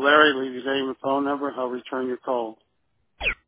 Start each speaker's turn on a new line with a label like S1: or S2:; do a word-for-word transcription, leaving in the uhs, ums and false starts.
S1: Larry, leave your name and phone number. I'll return your call.